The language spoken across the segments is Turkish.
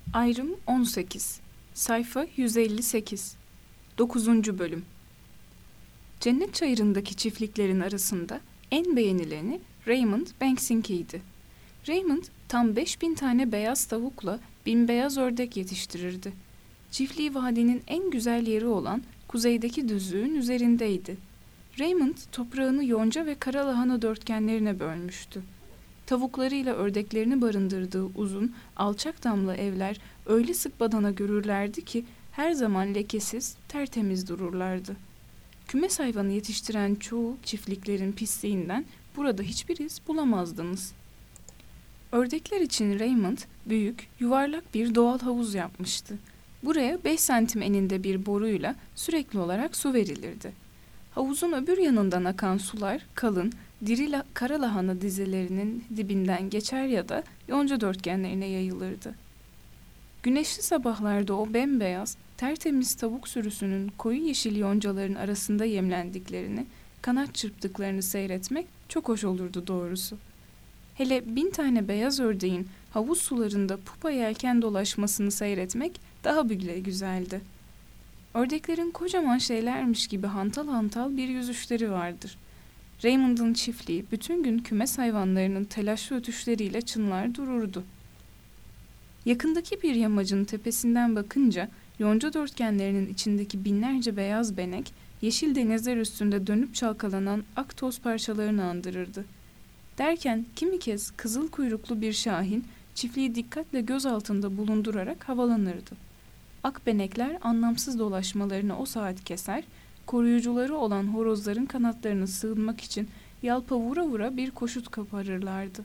Ayrım 18. Sayfa 158. 9. Bölüm. Cennet çayırındaki çiftliklerin arasında en beğenileni Raymond Banks'inkiydi. Raymond tam 5000 tane beyaz tavukla 1000 beyaz ördek yetiştirirdi. Çiftliği vadinin en güzel yeri olan kuzeydeki düzlüğün üzerindeydi. Raymond toprağını yonca ve kara lahana dörtgenlerine bölmüştü. Tavuklarıyla ördeklerini barındırdığı uzun, alçak damlı evler öyle sık badana görürlerdi ki her zaman lekesiz, tertemiz dururlardı. Kümes hayvanı yetiştiren çoğu çiftliklerin pisliğinden burada hiçbir iz bulamazdınız. Ördekler için Raymond büyük, yuvarlak bir doğal havuz yapmıştı. Buraya 5 santim eninde bir boruyla sürekli olarak su verilirdi. Havuzun öbür yanından akan sular kalın, diri kara lahana dizelerinin dibinden geçer ya da yonca dörtgenlerine yayılırdı. Güneşli sabahlarda o bembeyaz, tertemiz tavuk sürüsünün koyu yeşil yoncaların arasında yemlendiklerini, kanat çırptıklarını seyretmek çok hoş olurdu doğrusu. Hele 1000 tane beyaz ördeğin havuz sularında pupa yelken dolaşmasını seyretmek daha bile güzeldi. Ördeklerin kocaman şeylermiş gibi hantal hantal bir yüzüşleri vardır. Raymond'ın çiftliği bütün gün kümes hayvanlarının telaşlı ötüşleriyle çınlar dururdu. Yakındaki bir yamacın tepesinden bakınca yonca dörtgenlerinin içindeki binlerce beyaz benek, yeşil denizler üstünde dönüp çalkalanan ak toz parçalarını andırırdı. Derken kimi kez kızıl kuyruklu bir şahin çiftliği dikkatle göz altında bulundurarak havalanırdı. Ak benekler anlamsız dolaşmalarını o saat keser, koruyucuları olan horozların kanatlarını sığınmak için yalpa vura vura bir koşut koparırlardı.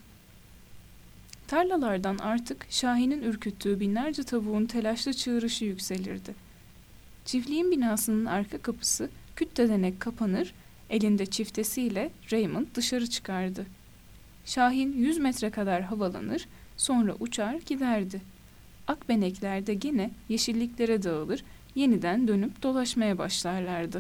Tarlalardan artık şahinin ürküttüğü binlerce tavuğun telaşlı çığırışı yükselirdi. Çiftliğin binasının arka kapısı küt dedenek kapanır, elinde çiftesiyle Raymond dışarı çıkardı. Şahin 100 metre kadar havalanır, sonra uçar giderdi. Akbenekler de gene yeşilliklere dağılır, yeniden dönüp dolaşmaya başlarlardı.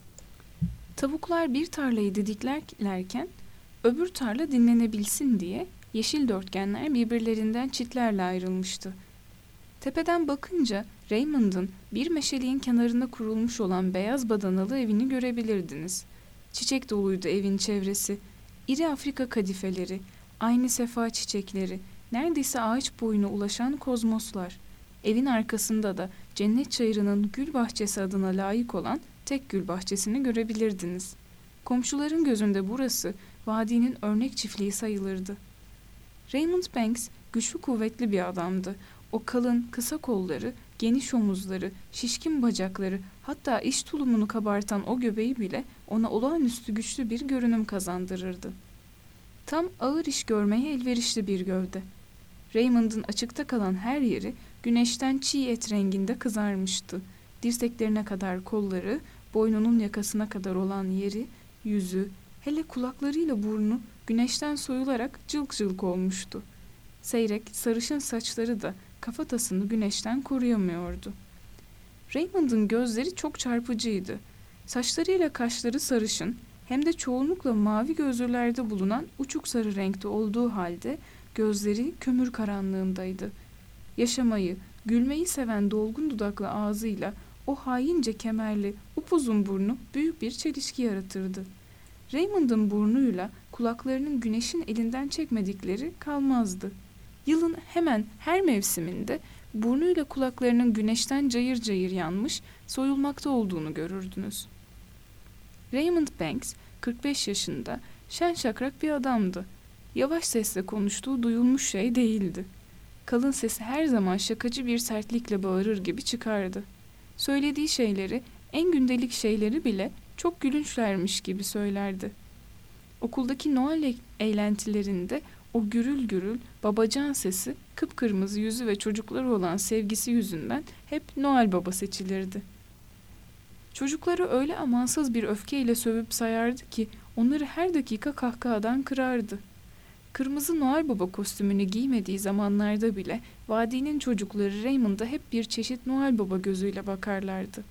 Tavuklar bir tarlayı didiklerken öbür tarla dinlenebilsin diye yeşil dörtgenler birbirlerinden çitlerle ayrılmıştı. Tepeden bakınca Raymond'ın bir meşeliğin kenarında kurulmuş olan beyaz badanalı evini görebilirdiniz. Çiçek doluydu evin çevresi. İri Afrika kadifeleri, aynı sefa çiçekleri, neredeyse ağaç boyuna ulaşan kozmoslar. Evin arkasında da cennet çayırının gül bahçesi adına layık olan tek gül bahçesini görebilirdiniz. Komşuların gözünde burası vadinin örnek çiftliği sayılırdı. Raymond Banks güçlü kuvvetli bir adamdı. O kalın, kısa kolları, geniş omuzları, şişkin bacakları, hatta iç tulumunu kabartan o göbeği bile ona olağanüstü güçlü bir görünüm kazandırırdı. Tam ağır iş görmeye elverişli bir gövde. Raymond'ın açıkta kalan her yeri güneşten çiğ et renginde kızarmıştı. Dirseklerine kadar kolları, boynunun yakasına kadar olan yeri, yüzü, hele kulaklarıyla burnu güneşten soyularak cılk cılk olmuştu. Seyrek, sarışın saçları da kafatasını güneşten koruyamıyordu. Raymond'ın gözleri çok çarpıcıydı. Saçlarıyla kaşları sarışın, hem de çoğunlukla mavi gözlülerde bulunan uçuk sarı renkte olduğu halde gözleri kömür karanlığındaydı. Yaşamayı, gülmeyi seven dolgun dudaklı ağzıyla o haince kemerli, upuzun burnu büyük bir çelişki yaratırdı. Raymond'ın burnuyla kulaklarının güneşin elinden çekmedikleri kalmazdı. Yılın hemen her mevsiminde burnuyla kulaklarının güneşten cayır cayır yanmış, soyulmakta olduğunu görürdünüz. Raymond Banks 45 yaşında, şen şakrak bir adamdı. Yavaş sesle konuştuğu duyulmuş şey değildi. Kalın sesi her zaman şakacı bir sertlikle bağırır gibi çıkardı. Söylediği şeyleri, en gündelik şeyleri bile çok gülünçlermiş gibi söylerdi. Okuldaki Noel eğlentilerinde o gürül gürül babacan sesi, kıpkırmızı yüzü ve çocukları olan sevgisi yüzünden hep Noel Baba seçilirdi. Çocukları öyle amansız bir öfkeyle sövüp sayardı ki onları her dakika kahkahadan kırardı. Kırmızı Noel Baba kostümünü giymediği zamanlarda bile vadinin çocukları Raymond'a hep bir çeşit Noel Baba gözüyle bakarlardı.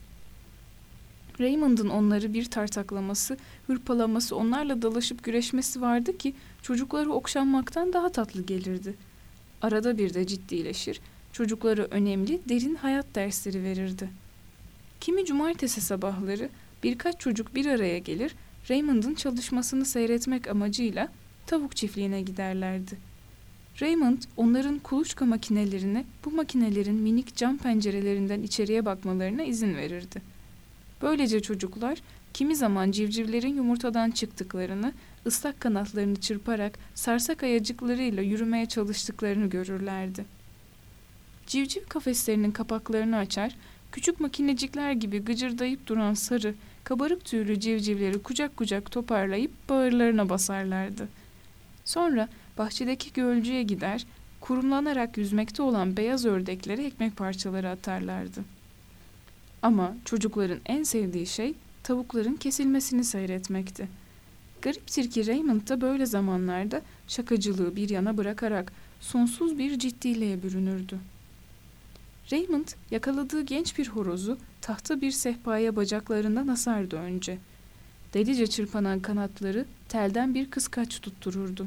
Raymond'ın onları bir tartaklaması, hırpalaması, onlarla dalaşıp güreşmesi vardı ki çocukları okşanmaktan daha tatlı gelirdi. Arada bir de ciddileşir, çocuklara önemli, derin hayat dersleri verirdi. Kimi cumartesi sabahları birkaç çocuk bir araya gelir, Raymond'ın çalışmasını seyretmek amacıyla tavuk çiftliğine giderlerdi. Raymond onların kuluçka makinelerini, bu makinelerin minik cam pencerelerinden içeriye bakmalarına izin verirdi. Böylece çocuklar kimi zaman civcivlerin yumurtadan çıktıklarını, ıslak kanatlarını çırparak sarsak ayacıklarıyla yürümeye çalıştıklarını görürlerdi. Civciv kafeslerinin kapaklarını açar, küçük makinecikler gibi gıcırdayıp duran sarı, kabarık tüylü civcivleri kucak kucak toparlayıp bağırlarına basarlardı. Sonra bahçedeki gölcüğe gider, kurumlanarak yüzmekte olan beyaz ördeklere ekmek parçaları atarlardı. Ama çocukların en sevdiği şey tavukların kesilmesini seyretmekti. Gariptir ki Raymond da böyle zamanlarda şakacılığı bir yana bırakarak sonsuz bir ciddiliğe bürünürdü. Raymond yakaladığı genç bir horozu tahta bir sehpaya bacaklarından asardı önce. Delice çırpanan kanatları telden bir kıskaç tuttururdu.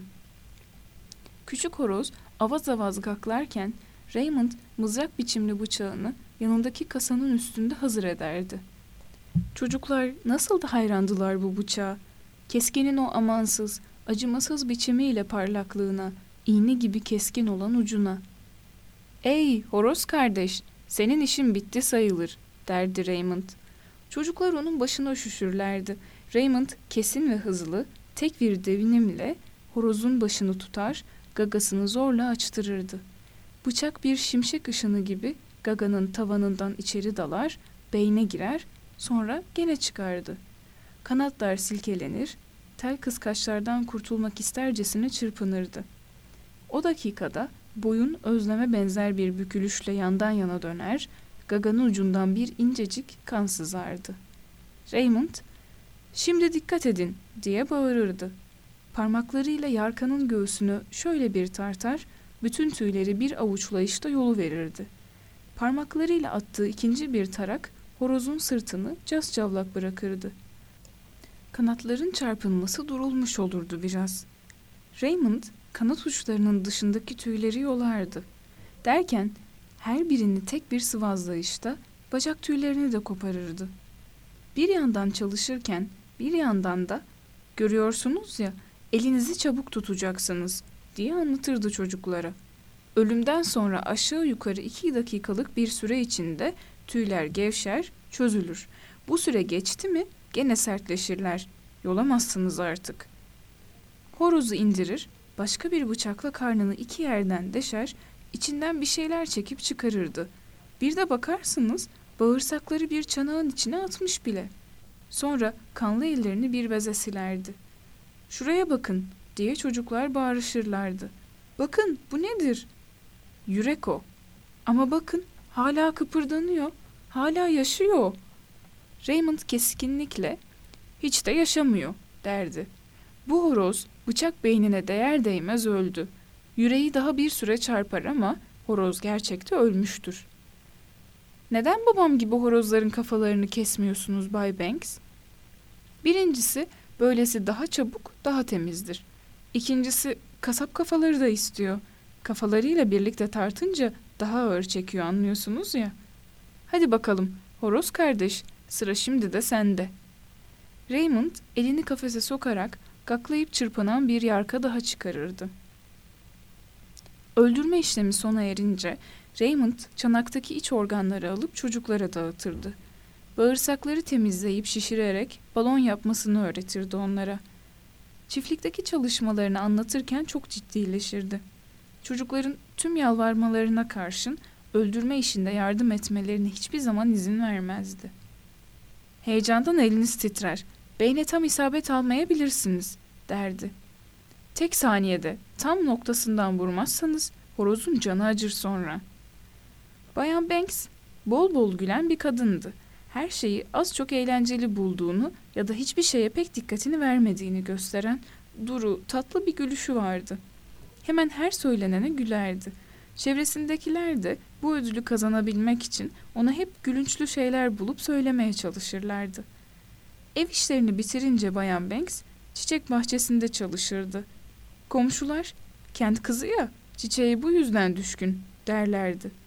Küçük horoz avaz avaz gaklarken Raymond mızrak biçimli bıçağını yanındaki kasanın üstünde hazır ederdi. Çocuklar nasıl da hayrandılar bu bıçağa. Keskinin o amansız, acımasız biçimiyle parlaklığına, iğne gibi keskin olan ucuna. "Ey horoz kardeş, senin işin bitti sayılır," derdi Raymond. Çocuklar onun başına üşüşürlerdi. Raymond kesin ve hızlı, tek bir devinimle horozun başını tutar, gagasını zorla açtırırdı. Bıçak bir şimşek ışını gibi gaganın tavanından içeri dalar, beyne girer, sonra gene çıkardı. Kanatlar silkelenir, tel kıskaçlardan kurtulmak istercesine çırpınırdı. O dakikada boyun özleme benzer bir bükülüşle yandan yana döner, gaganın ucundan bir incecik kan sızardı. Raymond, "Şimdi dikkat edin," diye bağırırdı. Parmaklarıyla yarkanın göğsünü şöyle bir tartar, bütün tüyleri bir avuçlayışta yolu verirdi. Parmaklarıyla attığı ikinci bir tarak horozun sırtını cascavlak bırakırdı. Kanatların çarpınması durulmuş olurdu biraz. Raymond kanat uçlarının dışındaki tüyleri yolardı. Derken her birini tek bir sıvazlayışta bacak tüylerini de koparırdı. Bir yandan çalışırken bir yandan da "Görüyorsunuz ya, elinizi çabuk tutacaksınız," diye anlatırdı çocuklara. Ölümden sonra aşağı yukarı 2 dakikalık bir süre içinde tüyler gevşer, çözülür. Bu süre geçti mi gene sertleşirler. Yolamazsınız artık. Horozu indirir, başka bir bıçakla karnını 2 yerden deşer, içinden bir şeyler çekip çıkarırdı. Bir de bakarsınız bağırsakları bir çanağın içine atmış bile. Sonra kanlı ellerini bir beze silerdi. "Şuraya bakın," diye çocuklar bağırışırlardı. "Bakın, bu nedir?" "Yürek o. Ama bakın, hala kıpırdanıyor, hala yaşıyor." Raymond keskinlikle, "Hiç de yaşamıyor," derdi. "Bu horoz bıçak beynine değer değmez öldü. Yüreği daha bir süre çarpar ama horoz gerçekte ölmüştür." "Neden babam gibi horozların kafalarını kesmiyorsunuz Bay Banks?" "Birincisi, böylesi daha çabuk, daha temizdir. İkincisi, kasap kafaları da istiyor. Kafalarıyla birlikte tartınca daha ağır çekiyor, anlıyorsunuz ya. Hadi bakalım, horoz kardeş, sıra şimdi de sende." Raymond elini kafese sokarak gaklayıp çırpınan bir yarka daha çıkarırdı. Öldürme işlemi sona erince Raymond çanaktaki iç organları alıp çocuklara dağıtırdı. Bağırsakları temizleyip şişirerek balon yapmasını öğretirdi onlara. Çiftlikteki çalışmalarını anlatırken çok ciddileşirdi. Çocukların tüm yalvarmalarına karşın öldürme işinde yardım etmelerine hiçbir zaman izin vermezdi. "Heyecandan eliniz titrer, beyne tam isabet almayabilirsiniz," derdi. "Tek saniyede tam noktasından vurmazsanız horozun canı acır sonra." Bayan Banks bol bol gülen bir kadındı. Her şeyi az çok eğlenceli bulduğunu ya da hiçbir şeye pek dikkatini vermediğini gösteren duru, tatlı bir gülüşü vardı. Hemen her söylenene gülerdi. Çevresindekiler de bu ödülü kazanabilmek için ona hep gülünçlü şeyler bulup söylemeye çalışırlardı. Ev işlerini bitirince Bayan Banks çiçek bahçesinde çalışırdı. Komşular, "Kendi kızı ya, çiçeğe bu yüzden düşkün," derlerdi.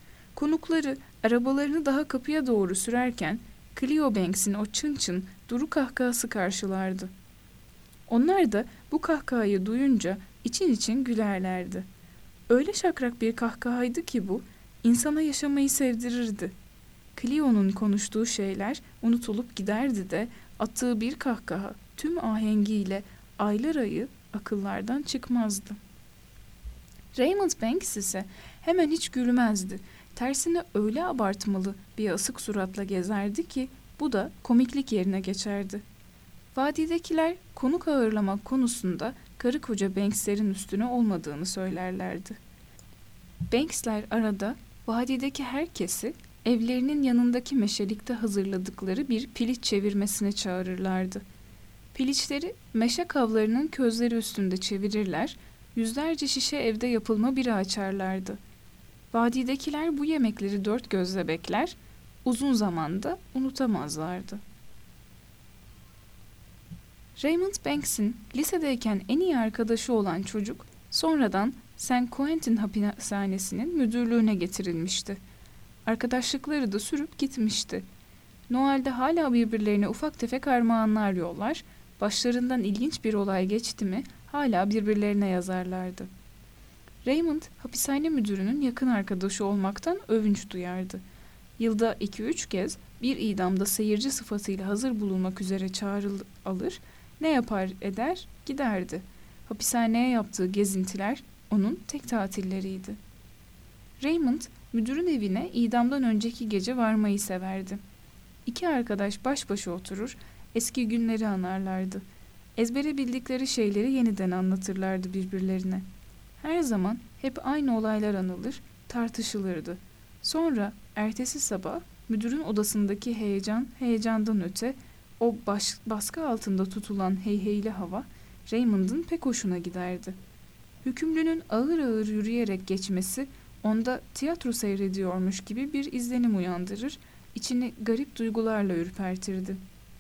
Konukları arabalarını daha kapıya doğru sürerken Cleo Banks'in o çın çın duru kahkahası karşılardı. Onlar da bu kahkahayı duyunca için için gülerlerdi. Öyle şakrak bir kahkahaydı ki bu, insana yaşamayı sevdirirdi. Cleo'nun konuştuğu şeyler unutulup giderdi de attığı bir kahkaha tüm ahengiyle aylar ayı akıllardan çıkmazdı. Raymond Banks ise hemen hiç gülmezdi. Tersine öyle abartmalı bir asık suratla gezerdi ki bu da komiklik yerine geçerdi. Vadidekiler konuk ağırlamak konusunda karı koca Banks'lerin üstüne olmadığını söylerlerdi. Banks'ler arada vadideki herkesi evlerinin yanındaki meşelikte hazırladıkları bir piliç çevirmesine çağırırlardı. Piliçleri meşe kavlarının közleri üstünde çevirirler, yüzlerce şişe evde yapılma bira açarlardı. Vadidekiler bu yemekleri dört gözle bekler, uzun zamanda unutamazlardı. Raymond Banks'in lisedeyken en iyi arkadaşı olan çocuk, sonradan St. Quentin hapishanesinin müdürlüğüne getirilmişti. Arkadaşlıkları da sürüp gitmişti. Noel'de hala birbirlerine ufak tefek armağanlar yollar, başlarından ilginç bir olay geçti mi hala birbirlerine yazarlardı. Raymond, hapishane müdürünün yakın arkadaşı olmaktan övünç duyardı. Yılda 2-3 kez bir idamda seyirci sıfatıyla hazır bulunmak üzere çağrılır, ne yapar eder giderdi. Hapishaneye yaptığı gezintiler onun tek tatilleriydi. Raymond, müdürün evine idamdan önceki gece varmayı severdi. İki arkadaş baş başa oturur, eski günleri anarlardı. Ezbere bildikleri şeyleri yeniden anlatırlardı birbirlerine. Her zaman hep aynı olaylar anılır, tartışılırdı. Sonra ertesi sabah müdürün odasındaki heyecandan öte o baskı altında tutulan heyheyli hava Raymond'ın pek hoşuna giderdi. Hükümlünün ağır ağır yürüyerek geçmesi onda tiyatro seyrediyormuş gibi bir izlenim uyandırır, içini garip duygularla ürpertirdi.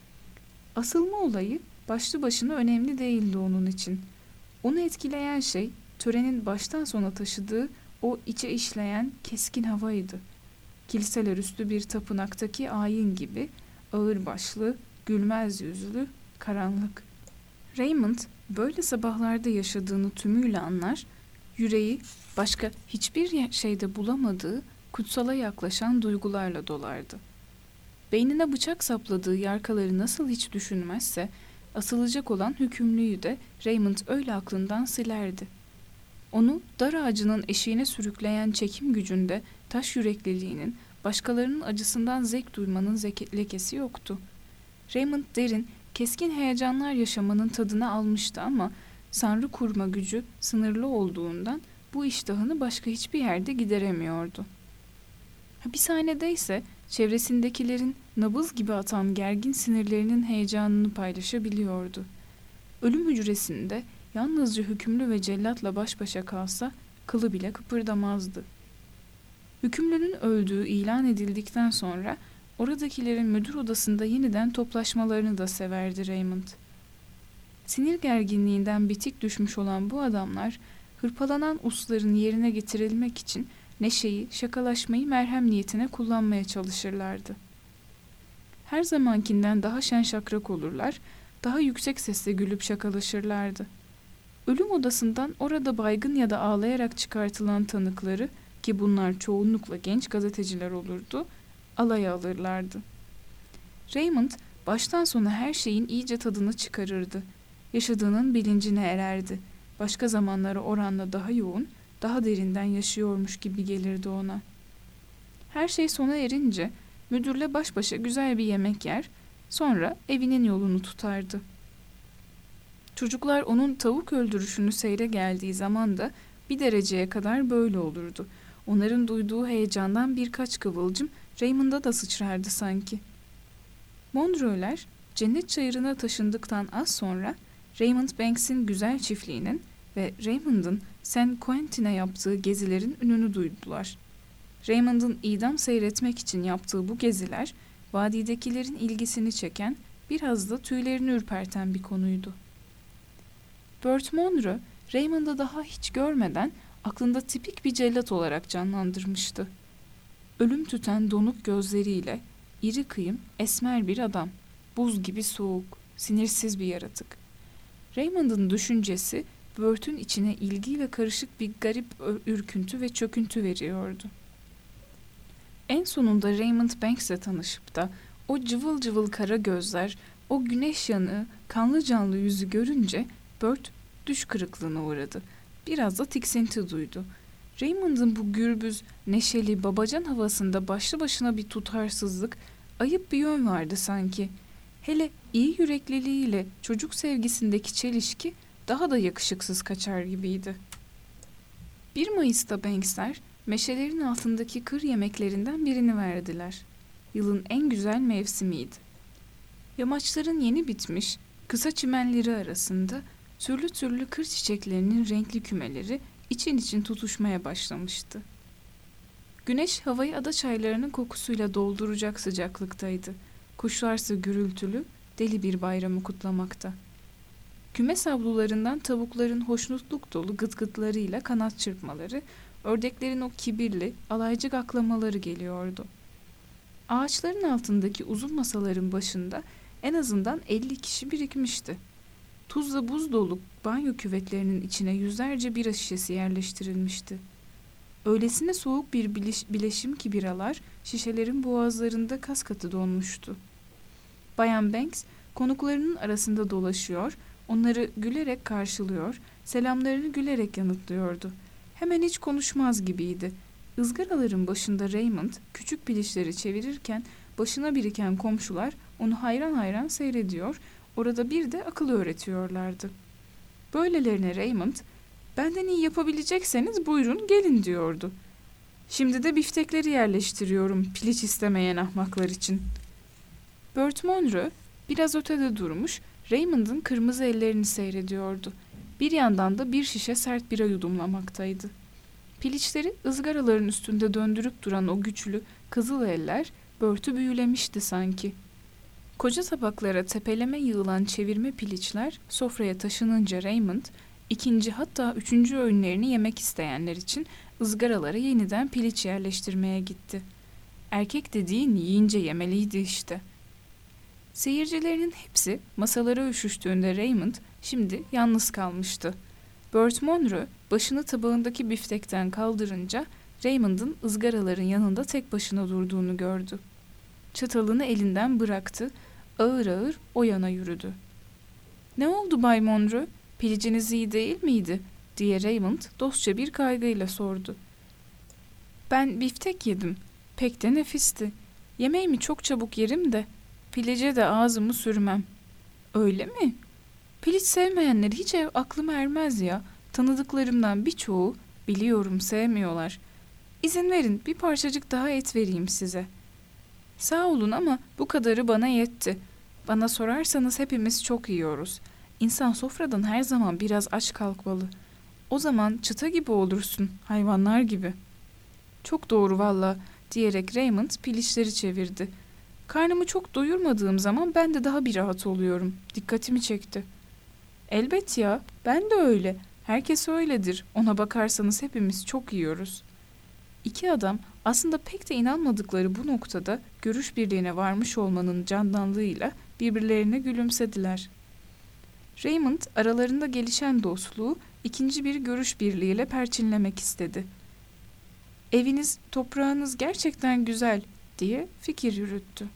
Asılma olayı başlı başına önemli değildi onun için. Onu etkileyen şey törenin baştan sona taşıdığı o içe işleyen keskin havaydı. Kiliseler üstü bir tapınaktaki ayin gibi ağırbaşlı, gülmez yüzlü, karanlık. Raymond böyle sabahlarda yaşadığını tümüyle anlar, yüreği başka hiçbir şeyde bulamadığı kutsala yaklaşan duygularla dolardı. Beynine bıçak sapladığı yarkaları nasıl hiç düşünmezse, asılacak olan hükümlüyü de Raymond öyle aklından silerdi. Onu dar ağacının eşiğine sürükleyen çekim gücünde taş yürekliliğinin, başkalarının acısından zevk duymanın lekesi yoktu. Raymond derin, keskin heyecanlar yaşamanın tadını almıştı ama sanrı kurma gücü sınırlı olduğundan bu iştahını başka hiçbir yerde gideremiyordu. Hapishanede ise çevresindekilerin nabız gibi atan gergin sinirlerinin heyecanını paylaşabiliyordu. Ölüm hücresinde yalnızca hükümlü ve cellatla baş başa kalsa kılı bile kıpırdamazdı. Hükümlünün öldüğü ilan edildikten sonra oradakilerin müdür odasında yeniden toplaşmalarını da severdi Raymond. Sinir gerginliğinden bitik düşmüş olan bu adamlar hırpalanan usların yerine getirilmek için neşeyi, şakalaşmayı merhem niyetine kullanmaya çalışırlardı. Her zamankinden daha şen şakrak olurlar, daha yüksek sesle gülüp şakalaşırlardı. Ölüm odasından orada baygın ya da ağlayarak çıkartılan tanıkları, ki bunlar çoğunlukla genç gazeteciler olurdu, alaya alırlardı. Raymond baştan sona her şeyin iyice tadını çıkarırdı. Yaşadığının bilincine ererdi. Başka zamanlara oranla daha yoğun, daha derinden yaşıyormuş gibi gelirdi ona. Her şey sona erince müdürle baş başa güzel bir yemek yer, sonra evinin yolunu tutardı. Çocuklar onun tavuk öldürüşünü seyre geldiği zaman da bir dereceye kadar böyle olurdu. Onların duyduğu heyecandan birkaç kıvılcım Raymond'a da sıçrardı sanki. Monroe'ler cennet çayırına taşındıktan az sonra Raymond Banks'in güzel çiftliğinin ve Raymond'ın St. Quentin'e yaptığı gezilerin ününü duydular. Raymond'ın idam seyretmek için yaptığı bu geziler, vadidekilerin ilgisini çeken, biraz da tüylerini ürperten bir konuydu. Burt Monroe, Raymond'ı daha hiç görmeden aklında tipik bir cellat olarak canlandırmıştı. Ölüm tüten donuk gözleriyle iri kıyım, esmer bir adam. Buz gibi soğuk, sinirsiz bir yaratık. Raymond'ın düşüncesi Bert'ün içine ilgiyle karışık bir garip ürküntü ve çöküntü veriyordu. En sonunda Raymond Banks'le tanışıp da o cıvıl cıvıl kara gözler, o güneş yanığı, kanlı canlı yüzü görünce Bert düş kırıklığına uğradı. Biraz da tiksinti duydu. Raymond'ın bu gürbüz, neşeli, babacan havasında başlı başına bir tutarsızlık, ayıp bir yön vardı sanki. Hele iyi yürekliliğiyle çocuk sevgisindeki çelişki daha da yakışıksız kaçar gibiydi. 1 Mayıs'ta Banks'ler meşelerin altındaki kır yemeklerinden birini verdiler. Yılın en güzel mevsimiydi. Yamaçların yeni bitmiş, kısa çimenleri arasında türlü türlü kır çiçeklerinin renkli kümeleri için için tutuşmaya başlamıştı. Güneş havayı ada çaylarının kokusuyla dolduracak sıcaklıktaydı. Kuşlarsa gürültülü, deli bir bayramı kutlamakta. Kümes avlularından tavukların hoşnutluk dolu gıtgıtlarıyla kanat çırpmaları, ördeklerin o kibirli, alaycı gaklamaları geliyordu. Ağaçların altındaki uzun masaların başında en azından 50 kişi birikmişti. Tuzla buz dolu banyo küvetlerinin içine yüzlerce bira şişesi yerleştirilmişti. Öylesine soğuk bir bileşim ki biralar şişelerin boğazlarında kas katı donmuştu. Bayan Banks konuklarının arasında dolaşıyor, onları gülerek karşılıyor, selamlarını gülerek yanıtlıyordu. Hemen hiç konuşmaz gibiydi. Izgaraların başında Raymond küçük pilişleri çevirirken başına biriken komşular onu hayran hayran seyrediyor, orada bir de akıl öğretiyorlardı. Böylelerine Raymond, "Benden iyi yapabilecekseniz buyurun gelin," diyordu. "Şimdi de biftekleri yerleştiriyorum piliç istemeyen ahmaklar için." Bert Monroe biraz ötede durmuş, Raymond'ın kırmızı ellerini seyrediyordu. Bir yandan da bir şişe sert bira yudumlamaktaydı. Piliçleri ızgaraların üstünde döndürüp duran o güçlü, kızıl eller Bert'ü büyülemişti sanki. Koca tabaklara tepeleme yığılan çevirme piliçler sofraya taşınınca Raymond, ikinci hatta üçüncü öğünlerini yemek isteyenler için ızgaralara yeniden piliç yerleştirmeye gitti. Erkek dediğin yiyince yemeliydi işte. Seyircilerinin hepsi masalara üşüştüğünde Raymond şimdi yalnız kalmıştı. Bert Monroe başını tabağındaki biftekten kaldırınca Raymond'ın ızgaraların yanında tek başına durduğunu gördü. Çatalını elinden bıraktı, ağır ağır o yana yürüdü. "Ne oldu Bay Monroe, piliciniz iyi değil miydi?" diye Raymond dostça bir kaygıyla sordu. "Ben biftek yedim, pek de nefisti. Yemeğimi çok çabuk yerim de, pilice de ağzımı sürmem." "Öyle mi? Piliç sevmeyenleri hiç aklıma ermez ya. Tanıdıklarımdan birçoğu biliyorum sevmiyorlar. İzin verin bir parçacık daha et vereyim size." "Sağ olun ama bu kadarı bana yetti. Bana sorarsanız hepimiz çok yiyoruz. İnsan sofradan her zaman biraz aç kalkmalı. O zaman çıta gibi olursun, hayvanlar gibi." "Çok doğru valla," diyerek Raymond piliçleri çevirdi. "Karnımı çok doyurmadığım zaman ben de daha bir rahat oluyorum. Dikkatimi çekti." "Elbet ya, ben de öyle. Herkes öyledir. Ona bakarsanız hepimiz çok yiyoruz." İki adam aslında pek de inanmadıkları bu noktada görüş birliğine varmış olmanın candanlığıyla birbirlerine gülümsediler. Raymond aralarında gelişen dostluğu ikinci bir görüş birliğiyle perçinlemek istedi. "Eviniz, toprağınız gerçekten güzel," diye fikir yürüttü.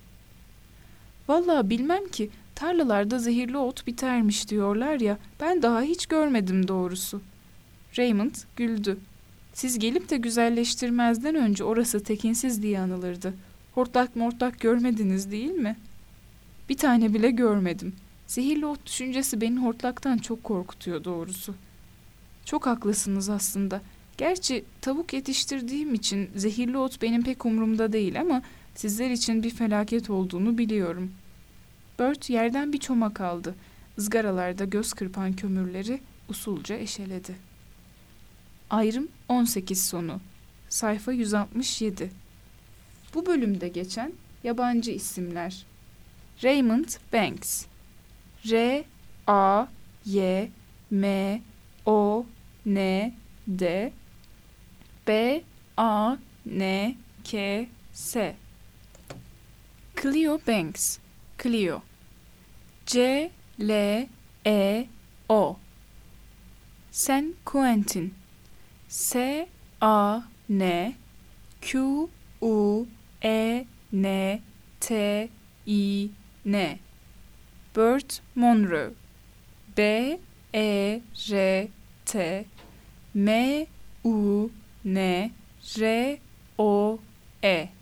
"Vallahi bilmem ki, tarlalarda zehirli ot bitermiş diyorlar ya, ben daha hiç görmedim doğrusu." Raymond güldü. "Siz gelip de güzelleştirmezden önce orası tekinsiz diye anılırdı. Hortlak mortlak görmediniz değil mi?" "Bir tane bile görmedim. Zehirli ot düşüncesi beni hortlaktan çok korkutuyor doğrusu." "Çok haklısınız aslında. Gerçi tavuk yetiştirdiğim için zehirli ot benim pek umurumda değil ama sizler için bir felaket olduğunu biliyorum." Bert yerden bir çomak aldı. Izgaralarda göz kırpan kömürleri usulca eşeledi. Ayrım 18 sonu. Sayfa 167. Bu bölümde geçen yabancı isimler. Raymond Banks. R A Y M O N D B A N K S. Cleo Banks, Cleo. C L E O. San Quentin, S A N Q U E N T I N. Bert Monroe, B E R T M U N R O E.